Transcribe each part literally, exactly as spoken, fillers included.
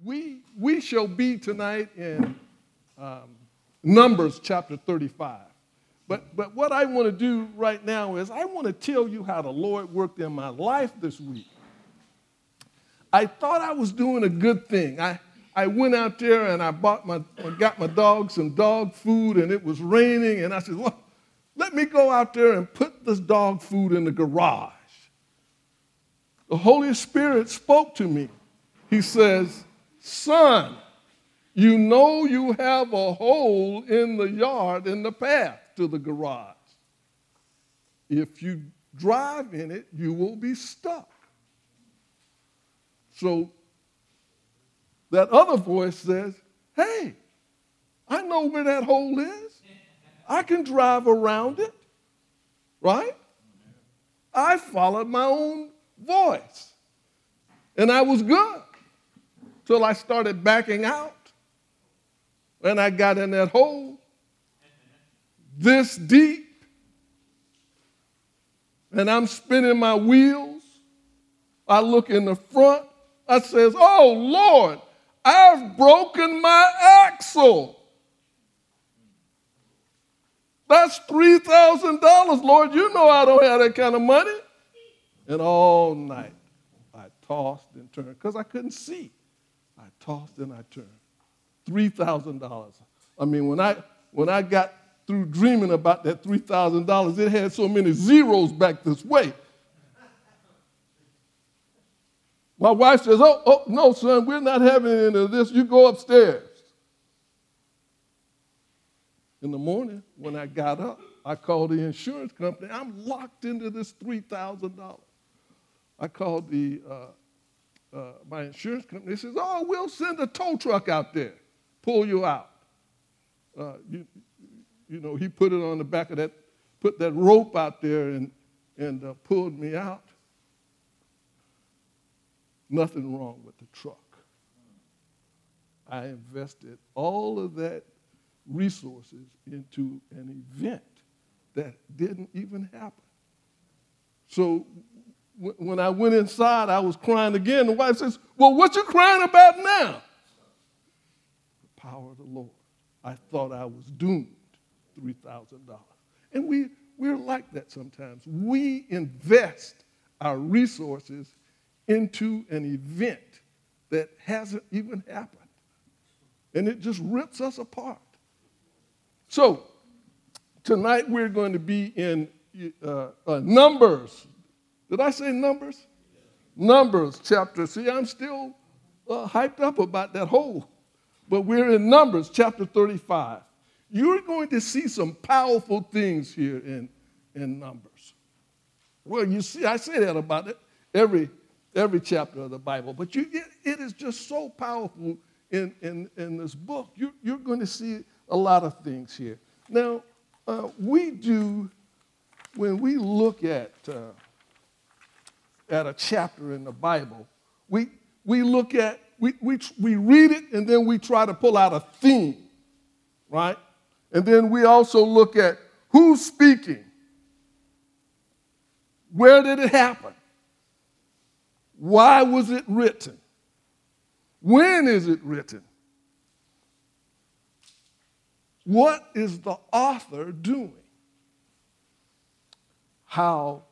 we we shall be tonight in um, Numbers chapter thirty-five. But but what I want to do right now is I want to tell you how the Lord worked in my life this week. I thought I was doing a good thing. I, I went out there and I bought my got my dog some dog food, and it was raining, and I said, well, let me go out there and put this dog food in the garage. The Holy Spirit spoke to me. He says, son, you know you have a hole in the yard, in the path to the garage. If you drive in it, you will be stuck. So that other voice says, hey, I know where that hole is. I can drive around it, right? I followed my own voice, and I was good till I started backing out, and I got in that hole this deep, and I'm spinning my wheels. I look in the front. I says, oh, Lord, I've broken my axle. That's three thousand dollars, Lord. You know I don't have that kind of money. And all night, I tossed and turned because I couldn't see. I tossed and I turned. three thousand dollars. I mean, when I when I got through dreaming about that three thousand dollars, it had so many zeros back this way. My wife says, oh, oh, no, son, we're not having any of this. You go upstairs. In the morning, when I got up, I called the insurance company. I'm locked into this three thousand dollars. I called the uh, uh, my insurance company. They says, oh, we'll send a tow truck out there, pull you out. Uh, you, you know, he put it on the back of that, put that rope out there and, and uh, pulled me out. Nothing wrong with the truck. I invested all of that resources into an event that didn't even happen. So w- when I went inside, I was crying again. The wife says, well, what you crying about now? The power of the Lord. I thought I was doomed, three thousand dollars. And we, we're like that sometimes. We invest our resources into an event that hasn't even happened. And it just rips us apart. So tonight we're going to be in uh, uh, Numbers. Did I say Numbers? Numbers chapter. See, I'm still uh, hyped up about that whole. But we're in Numbers chapter thirty-five. You're going to see some powerful things here in, in Numbers. Well, you see, I say that about it every every chapter of the Bible. But you, it, it is just so powerful in, in, in this book. You, you're going to see a lot of things here. Now, uh, we do, when we look at uh, at a chapter in the Bible, we we look at, we, we, we read it, and then we try to pull out a theme, right? And then we also look at who's speaking. Where did it happen? Why was it written? When is it written? What is the author doing? How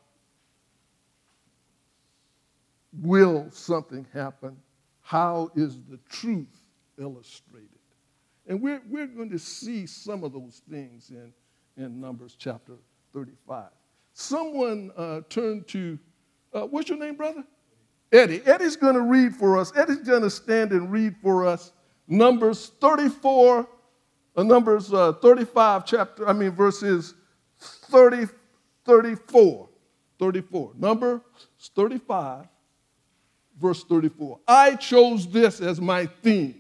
will something happen? How is the truth illustrated? And we're, we're going to see some of those things in, in Numbers chapter thirty-five. Someone uh, turned to, uh, what's your name, brother? Eddie. Eddie's going to read for us. Eddie's going to stand and read for us Numbers thirty-four, uh, Numbers uh, thirty-five chapter, I mean verses thirty, thirty-four, thirty-four. Numbers thirty-five, verse thirty-four. I chose this as my theme.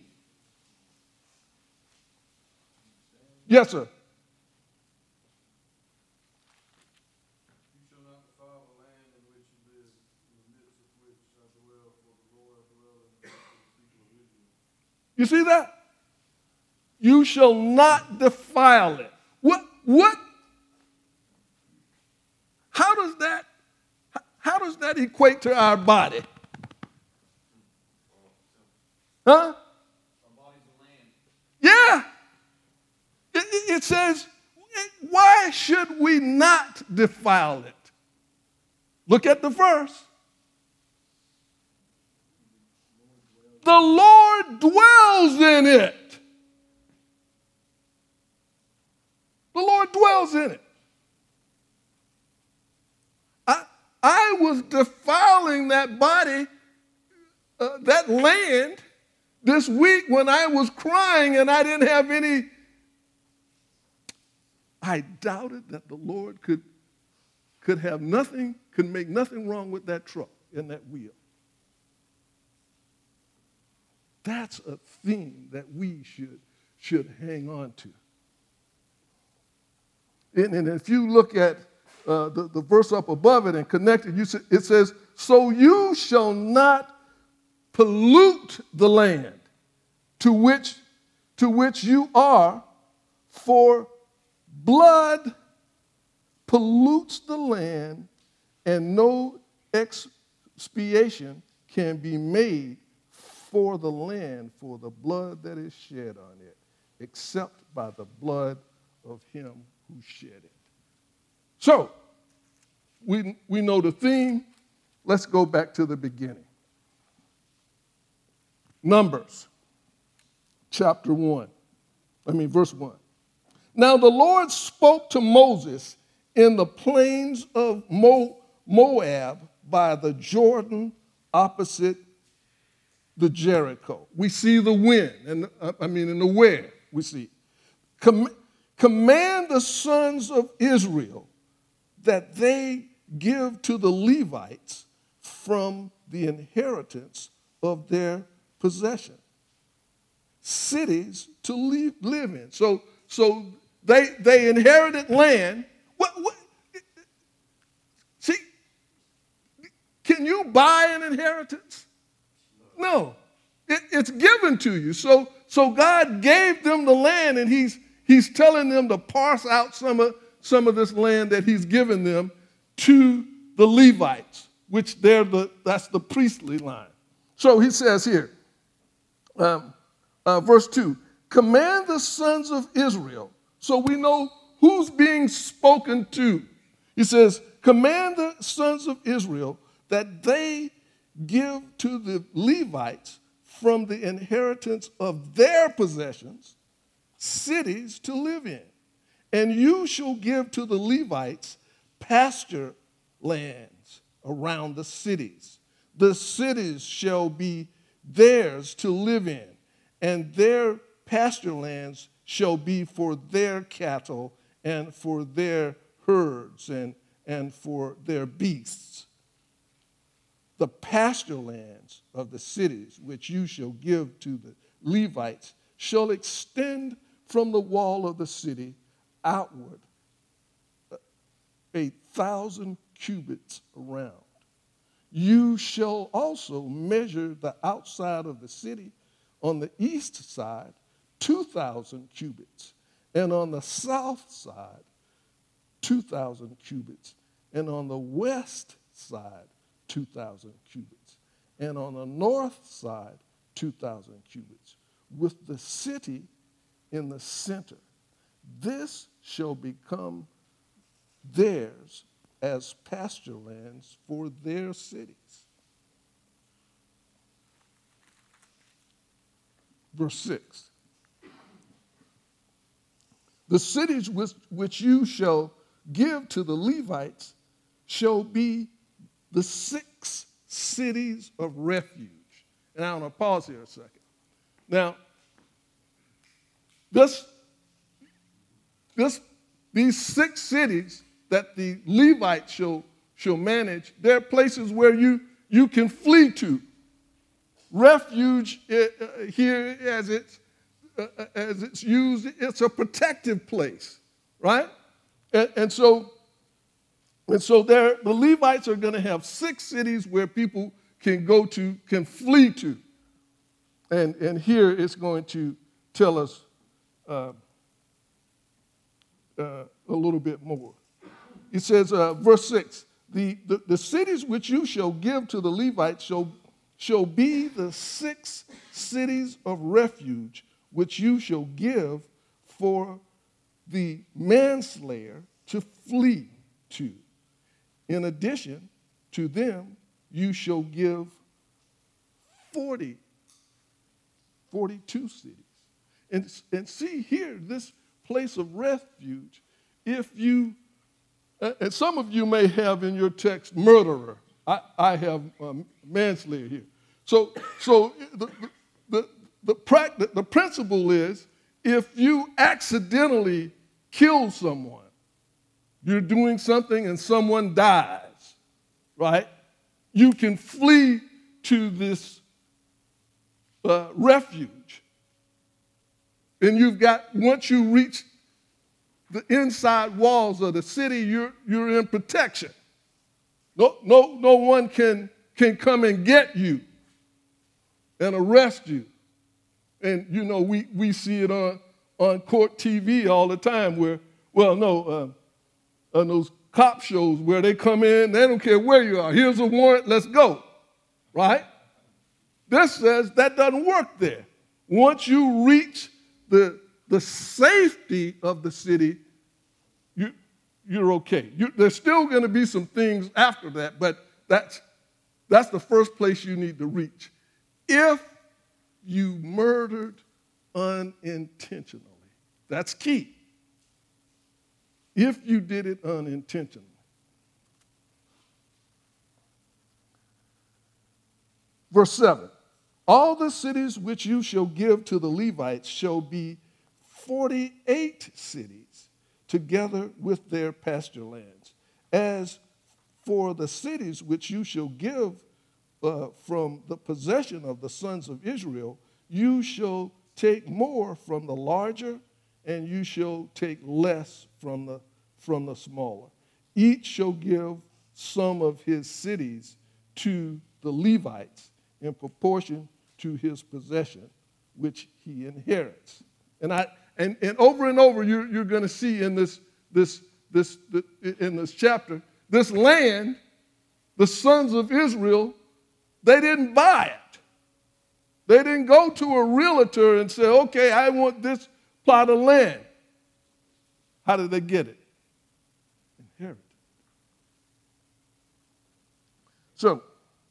Yes, sir. You see that? You shall not defile it. What? What? How does that? How does that equate to our body? Huh? it says, why should we not defile it? Look at the verse. The Lord dwells in it. The Lord dwells in it. I, I was defiling that body, uh, that land, this week when I was crying and I didn't have any. I doubted that the Lord could, could have nothing, could make nothing wrong with that truck and that wheel. That's a theme that we should, should hang on to. And, and if you look at uh, the, the verse up above it and connect it, you see, it says, so you shall not pollute the land to which, to which you are, for blood pollutes the land, and no expiation can be made for the land for the blood that is shed on it, except by the blood of him who shed it. So, we, we know the theme. Let's go back to the beginning. Numbers, chapter one. I mean, verse one. Now the Lord spoke to Moses in the plains of Moab by the Jordan opposite the Jericho. We see the wind, and I mean in the where we see. Com- command the sons of Israel that they give to the Levites from the inheritance of their possession cities to live, live in. So, so they they inherited land. What, what? See, can you buy an inheritance? No, it, it's given to you. So, so God gave them the land, and He's He's telling them to parse out some of some of this land that He's given them to the Levites, which they're the that's the priestly line. So He says here, um, uh, verse two: command the sons of Israel. So we know who's being spoken to. He says, command the sons of Israel that they give to the Levites from the inheritance of their possessions cities to live in. And you shall give to the Levites pasture lands around the cities. The cities shall be theirs to live in, and their pasture lands shall be for their cattle and for their herds and, and for their beasts. The pasture lands of the cities which you shall give to the Levites shall extend from the wall of the city outward a thousand cubits around. You shall also measure the outside of the city on the east side two thousand cubits, and on the south side two thousand cubits, and on the west side two thousand cubits, and on the north side two thousand cubits, with the city in the center. This shall become theirs as pasture lands for their cities. Verse six. The cities which, which you shall give to the Levites shall be the six cities of refuge. And I want to pause here a second. Now, this, this, these six cities that the Levites shall, shall manage, they're places where you, you can flee to. Refuge uh, here, as it's, uh, as it's used, it's a protective place, right? And, and so, and so there, the Levites are going to have six cities where people can go to, can flee to. And, and here it's going to tell us uh, uh, a little bit more. It says, uh, verse six, the, the, the cities which you shall give to the Levites shall, shall be the six cities of refuge which you shall give for the manslayer to flee to. In addition to them, you shall give forty, forty-two cities. And, and see here, this place of refuge, if you, uh, and some of you may have in your text murderer. I, I have um, manslayer here. So, so the, the, the, the, the principle is, if you accidentally kill someone, you're doing something and someone dies, right? You can flee to this uh, refuge. And you've got, once you reach the inside walls of the city, you're, you're in protection. No, no, no one can, can come and get you and arrest you. And, you know, we, we see it on, on court T V all the time where, well, no, uh, on those cop shows where they come in, they don't care where you are. Here's a warrant, let's go, right? This says that doesn't work there. Once you reach the, the safety of the city, you, you're okay. You, there's still going to be some things after that, but that's, that's the first place you need to reach. If you murdered unintentionally, that's key. If you did it unintentionally. Verse seven, all the cities which you shall give to the Levites shall be forty-eight cities, together with their pasture lands. As for the cities which you shall give uh, from the possession of the sons of Israel, you shall take more from the larger, and you shall take less from the, from the smaller. Each shall give some of his cities to the Levites in proportion to his possession, which he inherits. And I and, and over and over, you're, you're going to see in this this this in this chapter, this land, the sons of Israel, they didn't buy it. They didn't go to a realtor and say, "Okay, I want this plot of land." How did they get it? Inherit. So.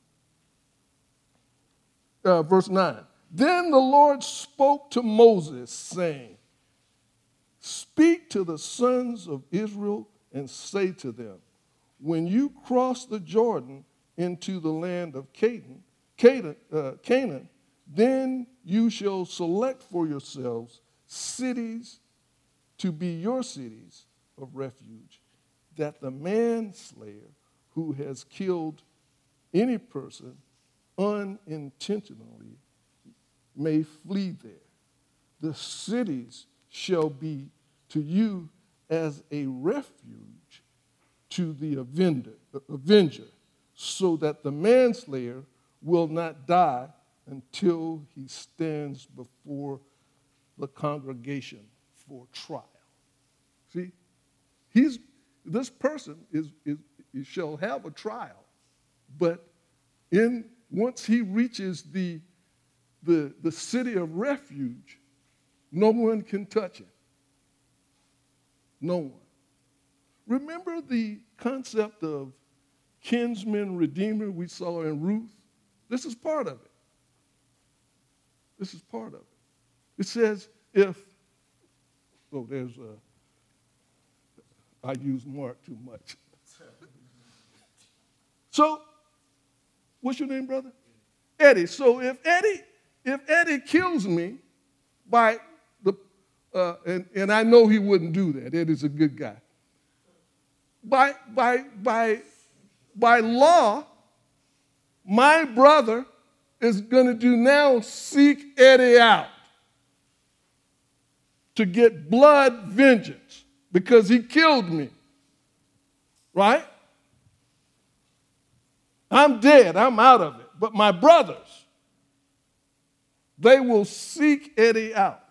Uh, verse nine, then the Lord spoke to Moses, saying, speak to the sons of Israel and say to them, when you cross the Jordan into the land of Canaan, Canaan, uh, Canaan, then you shall select for yourselves cities to be your cities of refuge, that the manslayer who has killed any person unintentionally may flee there. The cities shall be to you as a refuge to the avenger, avenger, so that the manslayer will not die until he stands before the congregation for trial. See, he's this person is, is, is shall have a trial, but in once he reaches the, the, the city of refuge, no one can touch him. No one. Remember the concept of kinsman redeemer we saw in Ruth? This is part of it. This is part of it. It says if, oh, there's a, I use Mark too much. So, what's your name, brother? Eddie. So if Eddie, if Eddie kills me by the, uh, and, and I know he wouldn't do that. Eddie's a good guy. By, by, by, by law, my brother is going to do now seek Eddie out to get blood vengeance because he killed me. Right? I'm dead. I'm out of it. But my brothers, they will seek Eddie out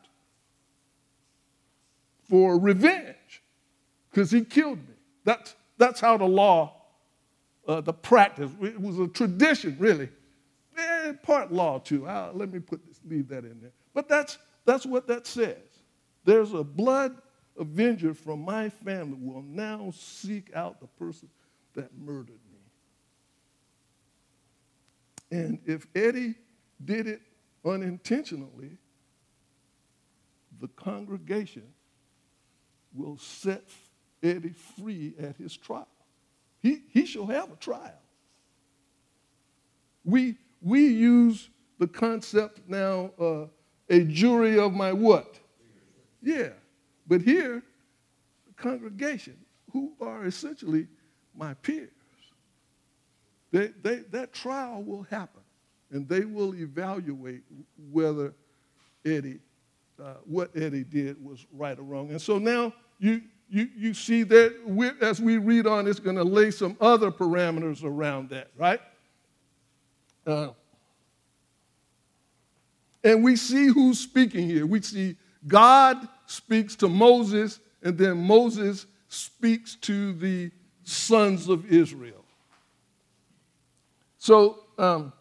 for revenge because he killed me. That's, that's how the law, uh, the practice, it was a tradition, really. Eh, part law, too. I'll, let me put this, leave that in there. But that's, that's what that says. There's a blood avenger from my family will now seek out the person that murdered me. And if Eddie did it unintentionally, the congregation will set Eddie free at his trial. He, he shall have a trial. We, we use the concept now, uh, a jury of my what? Yeah. But here, the congregation, who are essentially my peers, they, they, that trial will happen, and they will evaluate whether Eddie, uh, what Eddie did was right or wrong. And so now you, you, you see that we're, as we read on, it's going to lay some other parameters around that, right? Uh, and we see who's speaking here. We see God speaks to Moses, and then Moses speaks to the sons of Israel. So, um,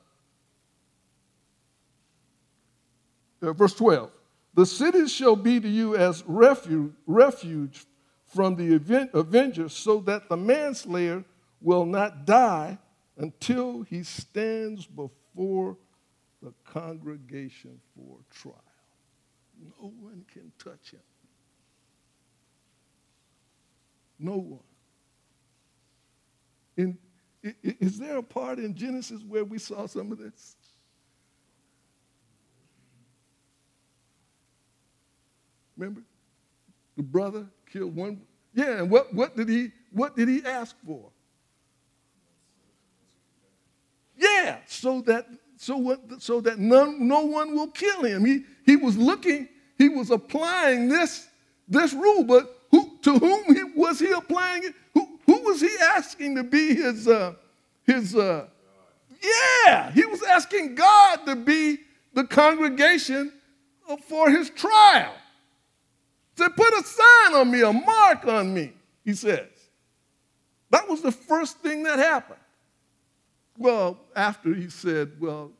uh, verse twelve, the cities shall be to you as refuge, refuge from the event, avenger, so that the manslayer will not die until he stands before the congregation for trial. No one can touch him. No one. In, is there a part in Genesis where we saw some of this? Remember? The brother killed one. Yeah, and what, what did he what did he ask for? Yeah, so that so what so that none, no one will kill him. He he was looking, he was applying this this rule, but who to whom he, was he applying it? Who who was he asking to be his uh, his uh, yeah, he was asking God to be the congregation for his trial. Said, put a sign on me, a mark on me, he says. That was the first thing that happened. Well, after he said, well,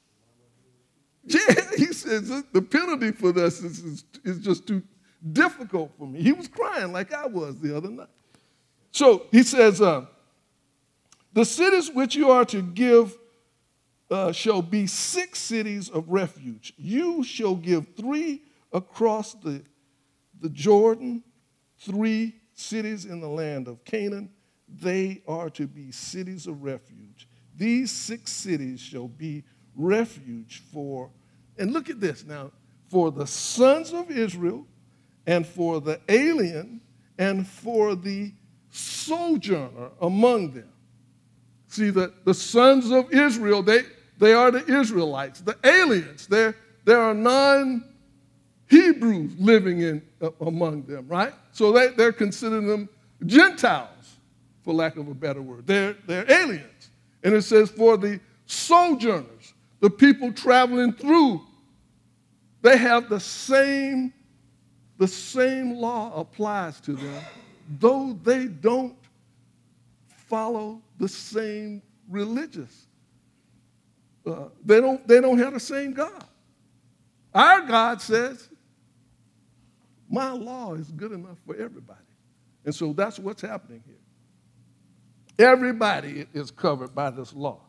yeah, he says, the penalty for this is, is, is just too difficult for me. He was crying like I was the other night. So he says, uh, the cities which you are to give uh, shall be six cities of refuge. You shall give three across the The Jordan, three cities in the land of Canaan. They are to be cities of refuge. These six cities shall be refuge for, and look at this now, for the sons of Israel, and for the alien, and for the sojourner among them. See, the, the sons of Israel, they, they are the Israelites. The aliens, there are non Hebrews living in uh, among them, right? So they, they're considering them Gentiles, for lack of a better word. They're, they're aliens. And it says for the sojourners, the people traveling through, they have the same, the same law applies to them, though they don't follow the same religious. Uh, they don't, they don't have the same God. Our God says, my law is good enough for everybody. And so that's what's happening here. Everybody is covered by this law.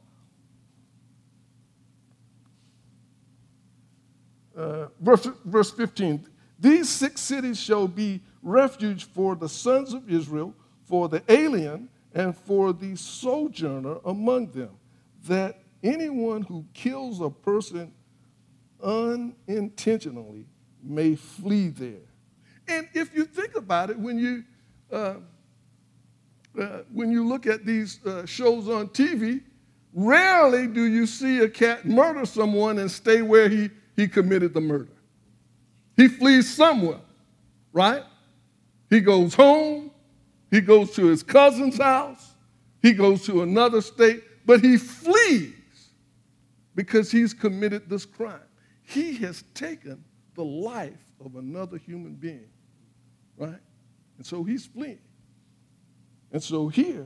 Uh, verse, verse fifteen, these six cities shall be refuge for the sons of Israel, for the alien, and for the sojourner among them, that anyone who kills a person unintentionally may flee there. And if you think about it, when you uh, uh, when you look at these uh, shows on T V, rarely do you see a cat murder someone and stay where he, he committed the murder. He flees somewhere, right? He goes home, he goes to his cousin's house, he goes to another state, but he flees because he's committed this crime. He has taken the life of another human being, right? And so he's fleeing. And so here,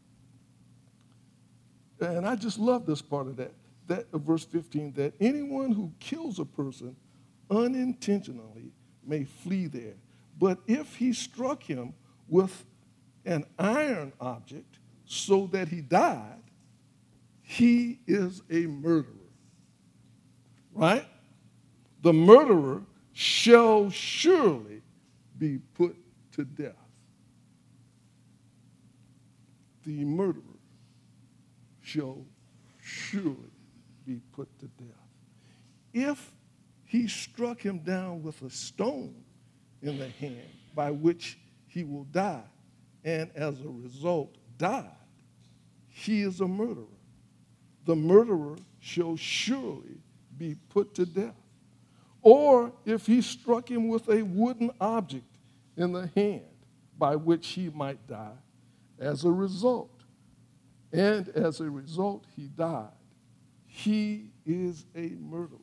and I just love this part of that, that of verse fifteen, that anyone who kills a person unintentionally may flee there. But if he struck him with an iron object so that he died, he is a murderer. Right? The murderer shall surely be put to death. The murderer shall surely be put to death. If he struck him down with a stone in the hand by which he will die, and as a result died, he is a murderer. The murderer shall surely be put to death. Or if he struck him with a wooden object in the hand by which he might die, as a result, and as a result he died, he is a murderer.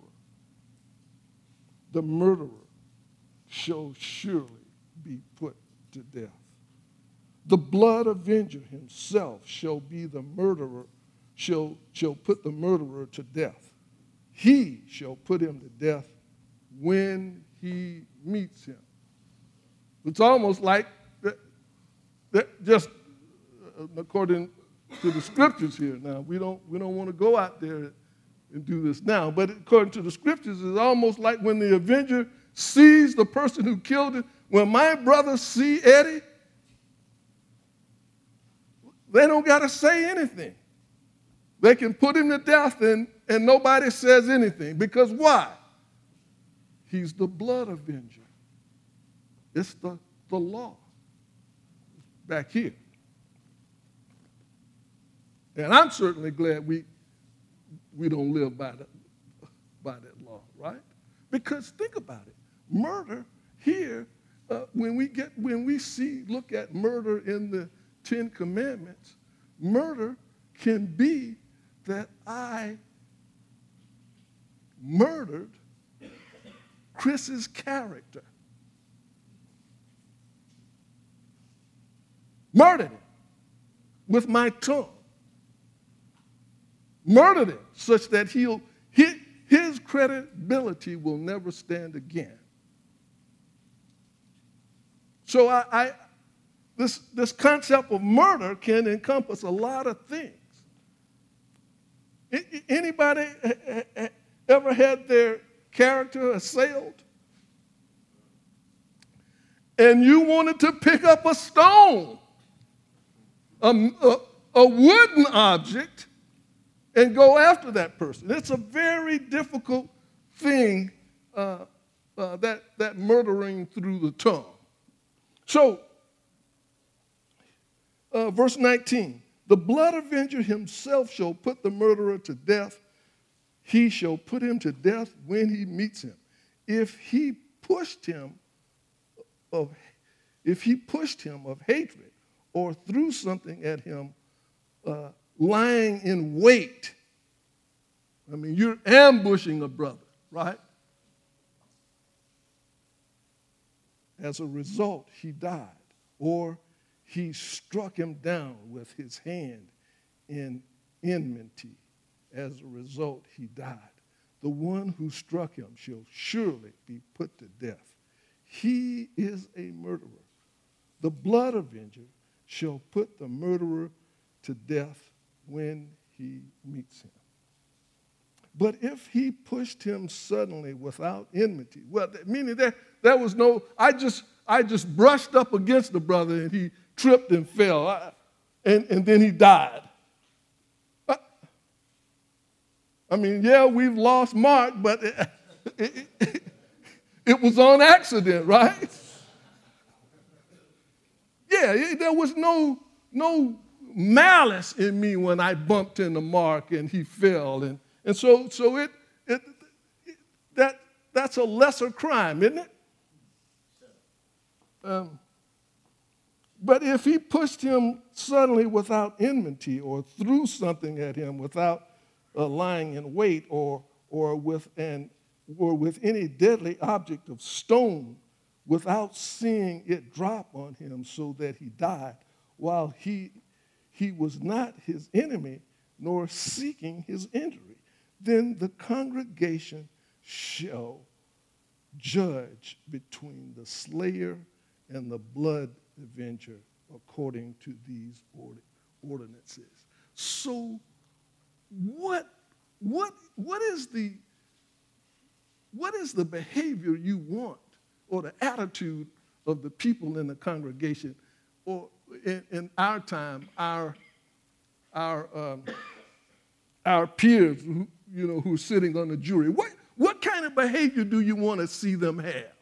The murderer shall surely be put to death. The blood avenger himself shall be the murderer, shall, shall put the murderer to death. He shall put him to death when he meets him. It's almost like that, that just uh, according to the scriptures here. Now, we don't, we don't want to go out there and do this now, but according to the scriptures, it's almost like when the avenger sees the person who killed him. When my brothers see Eddie, they don't got to say anything. They can put him to death and, and nobody says anything. Because why? He's the blood avenger. It's the, the law back here. And I'm certainly glad we, we don't live by, the, by that law, right? Because think about it. Murder here, uh, when we get when we see look at murder in the Ten Commandments, murder can be that I murdered Chris's character. Murdered him with my tongue. Murdered him such that he'll his, his credibility will never stand again. So I, I this, this concept of murder can encompass a lot of things. Anybody ever had their character assailed? And you wanted to pick up a stone, a, a, a wooden object, and go after that person. It's a very difficult thing, uh, uh, that, that murdering through the tongue. So, uh, verse nineteen, the blood avenger himself shall put the murderer to death. He shall put him to death when he meets him. If he pushed him of, if he pushed him of hatred or threw something at him, uh, lying in wait. I mean, you're ambushing a brother, right? As a result, he died, or he struck him down with his hand in enmity. As a result, he died. The one who struck him shall surely be put to death. He is a murderer. The blood avenger shall put the murderer to death when he meets him. But if he pushed him suddenly without enmity, well, meaning there, there was no, I just, I just brushed up against the brother and he tripped and fell, I, and, and then he died. I, I mean, yeah, we've lost Mark, but it, it, it, it was on accident, right? Yeah, it, there was no, no malice in me when I bumped into Mark and he fell. And, and so, so it, it, it that, that's a lesser crime, isn't it? Um, but if he pushed him suddenly without enmity or threw something at him without uh, lying in wait or, or, with an, or with any deadly object of stone without seeing it drop on him so that he died while he, he was not his enemy nor seeking his injury, then the congregation shall judge between the slayer and the blood avenger according to these ordinances. So what, what, what is the what is the behavior you want, or the attitude of the people in the congregation, or in, in our time, our our um, our peers, who, you know, who are sitting on the jury? What what kind of behavior do you want to see them have?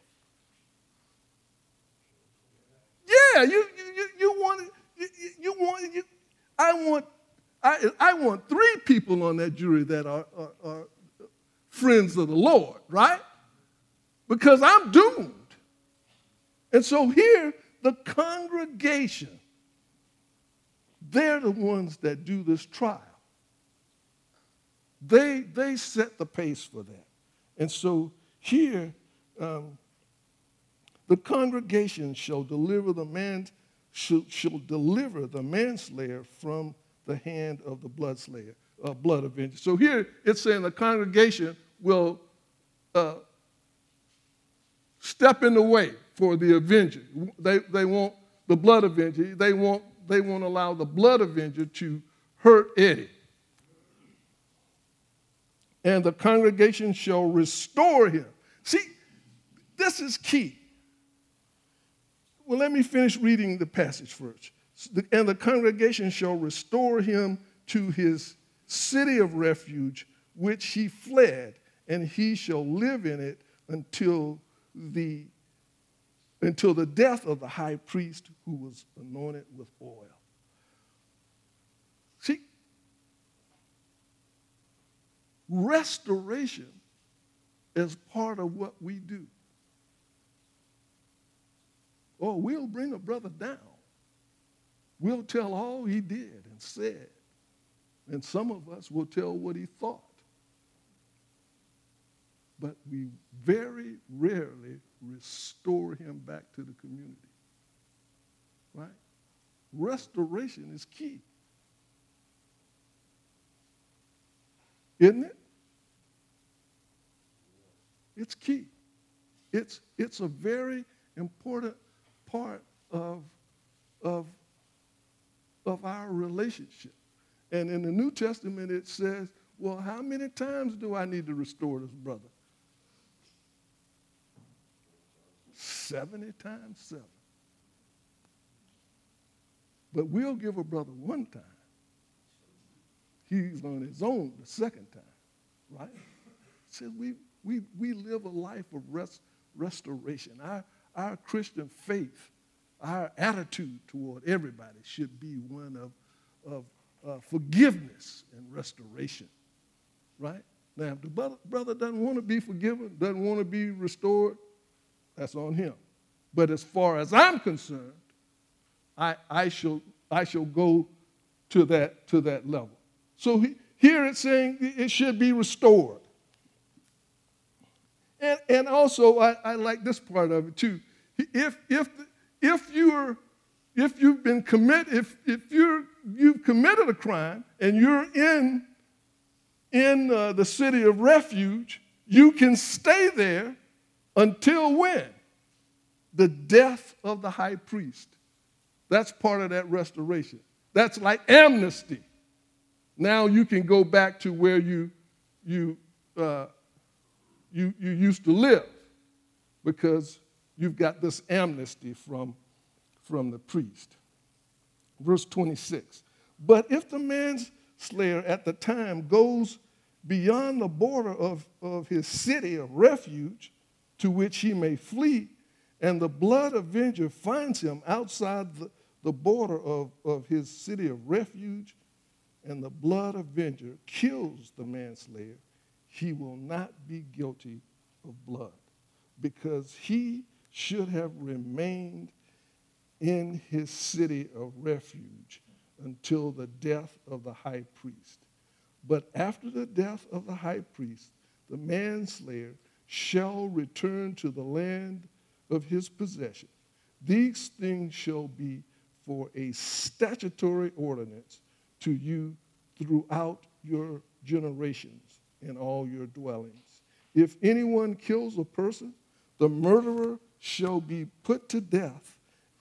Yeah, you you you want you, you want you, I want I I want three people on that jury that are, are, are friends of the Lord, right? Because I'm doomed. And so here, the congregation, they're the ones that do this trial. They, they set the pace for that. And so here, um, the congregation shall deliver the man, shall, shall deliver the manslayer from the hand of the blood slayer, uh, blood avenger. So here it's saying the congregation will uh, step in the way for the avenger. They, they want the blood avenger. They won't, they won't allow the blood avenger to hurt Eddie. And the congregation shall restore him. See, this is key. Well, let me finish reading the passage first. And the congregation shall restore him to his city of refuge, which he fled, and he shall live in it until the, until the death of the high priest who was anointed with oil. See, restoration is part of what we do. Oh, we'll bring a brother down. We'll tell all he did and said. And some of us will tell what he thought. But we very rarely restore him back to the community. Right? Restoration is key. Isn't it? It's key. It's, it's a very important part of, of, of our relationship. And in the New Testament it says, well, how many times do I need to restore this brother? seventy times seven. But we'll give a brother one time. He's on his own the second time, right? So we we we live a life of rest, restoration. Our our Christian faith, our attitude toward everybody should be one of of uh, forgiveness and restoration, right? Now, if the brother, brother doesn't want to be forgiven, doesn't want to be restored, that's on him. But as far as I'm concerned, I I shall I shall go to that to that level. So he, here it's saying it should be restored. And, and also, I, I like this part of it too. If if if you're if you've been committed, if if you're you've committed a crime and you're in in uh, the city of refuge, you can stay there until when? The death of the high priest. That's part of that restoration. That's like amnesty. Now you can go back to where you you uh, you you used to live, because you've got this amnesty from, from the priest. Verse twenty-six. But if the manslayer at the time goes beyond the border of, of his city of refuge to which he may flee, and the blood avenger finds him outside the, the border of, of his city of refuge, and the blood avenger kills the manslayer, he will not be guilty of blood, because he should have remained in his city of refuge until the death of the high priest. But after the death of the high priest, the manslayer shall return to the land of his possession. These things shall be for a statutory ordinance to you throughout your generations in all your dwellings. If anyone kills a person, the murderer shall be put to death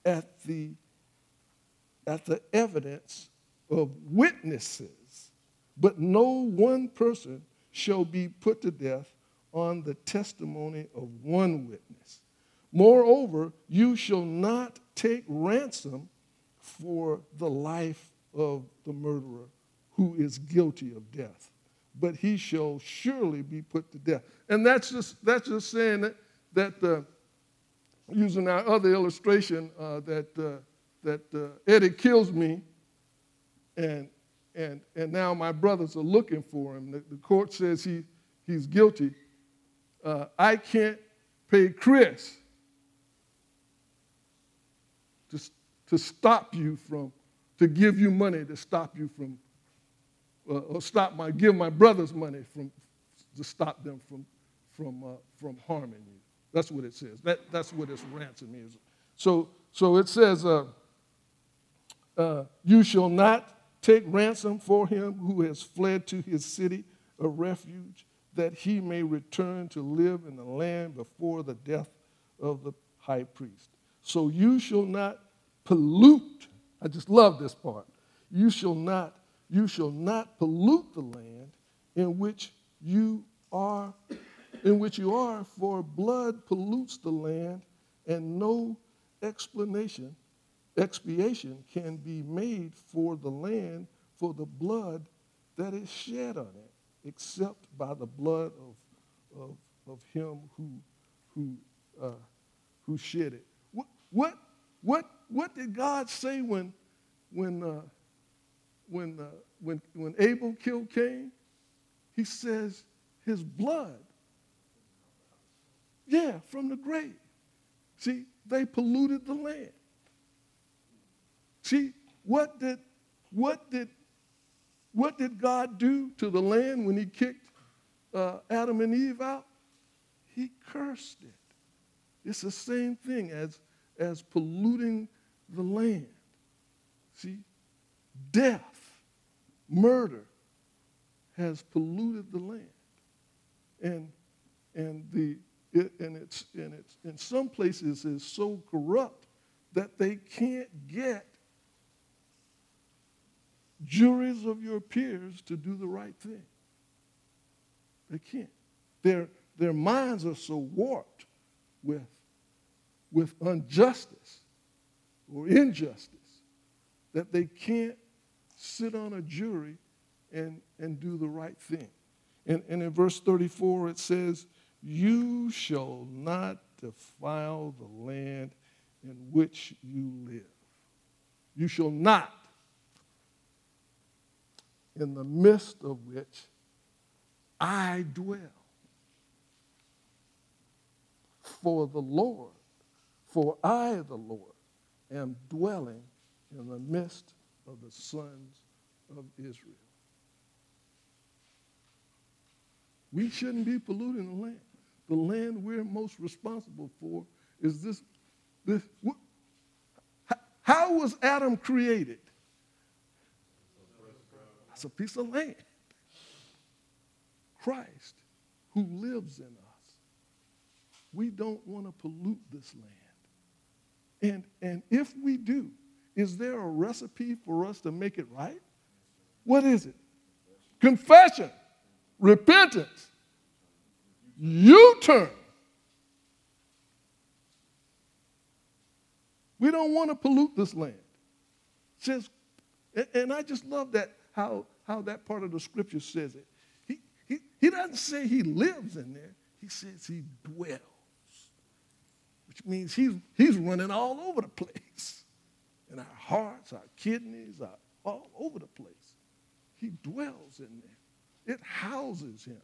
at the, at the evidence of witnesses, but no one person shall be put to death on the testimony of one witness. Moreover, you shall not take ransom for the life of the murderer who is guilty of death, but he shall surely be put to death. And that's just, that's just saying that, that uh, using our other illustration, uh, that, uh, that uh, Eddie kills me, and, and, and now my brothers are looking for him. The, the court says he, he's guilty. Uh, I can't pay Chris to, to stop you from, to give you money to stop you from, uh, or stop my, give my brothers money from, to stop them from, from, uh, from harming you. That's what it says. That, that's what this ransom is. So, so it says, uh, uh, you shall not take ransom for him who has fled to his city of refuge, that he may return to live in the land before the death of the high priest. So you shall not pollute. I just love this part. You shall not, you shall not pollute the land in which you are, in which you are, for blood pollutes the land, and no explanation, expiation can be made for the land for the blood that is shed on it, except by the blood of, of, of him who, who, uh, who shed it. What, what, what, what did God say when, when, uh, when, uh, when, when Abel killed Cain? He says his blood, yeah, from the grave. See, they polluted the land. See, what did, what did, what did God do to the land when he kicked uh, Adam and Eve out? He cursed it. It's the same thing as, as polluting the land. See, death, murder has polluted the land. And, and, the, it, and, it's, and it's in some places is so corrupt that they can't get juries of your peers to do the right thing. They can't. Their, their minds are so warped with, with injustice or injustice that they can't sit on a jury and, and do the right thing. And, and in verse thirty-four it says, you shall not defile the land in which you live. You shall not, in the midst of which I dwell. For the Lord, for I, the Lord, am dwelling in the midst of the sons of Israel. We shouldn't be polluting the land. The land we're most responsible for is this. this what, how was Adam created? It's a piece of land. Christ, who lives in us. We don't want to pollute this land. And, and if we do, is there a recipe for us to make it right? What is it? Confession, repentance, U-turn. We don't want to pollute this land. It says, and I just love that. How, how that part of the scripture says it. He, he, he doesn't say he lives in there. He says he dwells, which means he's, he's running all over the place. In our hearts, our kidneys, are all over the place. He dwells in there. It houses him.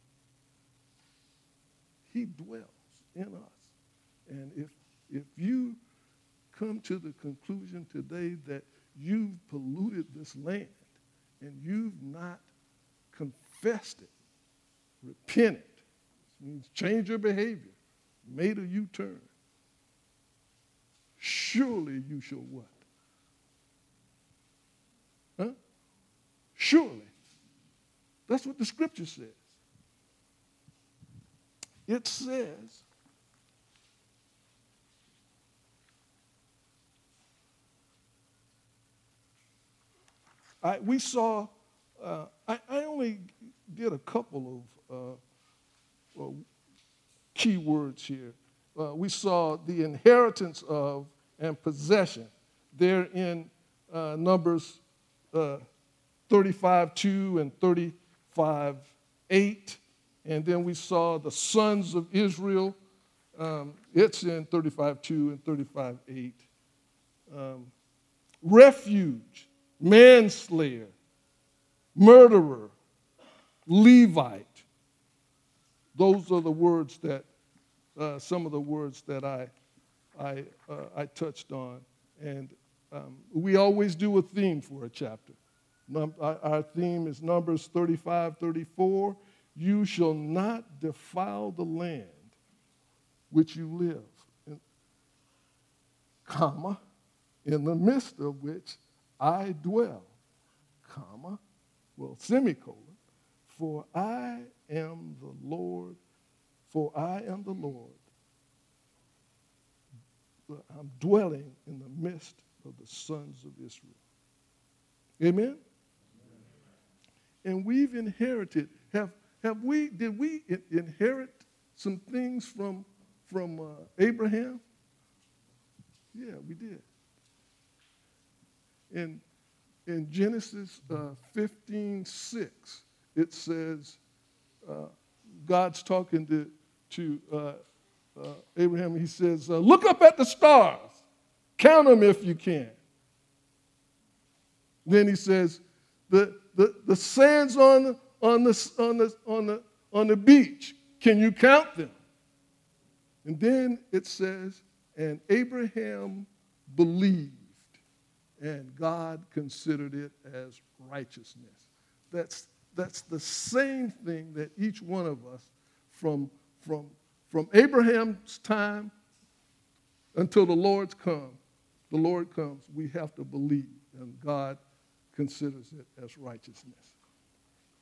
He dwells in us. And if, if you come to the conclusion today that you've polluted this land, and you've not confessed it, repented, which means change your behavior, made a U-turn, surely you shall what? Huh? Surely. That's what the scripture says. It says, I, we saw, uh, I, I only did a couple of uh, well, key words here. Uh, we saw the inheritance of and possession there in uh, Numbers uh, thirty-five two and thirty-five eight. And then we saw the sons of Israel. Um, it's in thirty-five two and thirty-five eight. Um, refuge, manslayer, murderer, Levite. Those are the words that, uh, some of the words that I, I, uh, I touched on. And um, we always do a theme for a chapter. Num- our, our theme is Numbers thirty-five thirty-four. You shall not defile the land which you live in, comma, in the midst of which I dwell, comma, well, semicolon, for I am the Lord, for I am the Lord. I'm dwelling in the midst of the sons of Israel. Amen? Amen. And we've inherited, have, have we, did we inherit some things from, from uh, Abraham? Yeah, we did. In, in Genesis uh, fifteen six, it says, uh, God's talking to, to uh, uh, Abraham. He says, uh, look up at the stars. Count them if you can. Then he says, the, the, the sands on, on, the, on, the, on, the, on the beach, can you count them? And then it says, and Abraham believed, and God considered it as righteousness. That's, that's the same thing that each one of us, from, from, from Abraham's time until the Lord's come, the Lord comes, we have to believe, and God considers it as righteousness.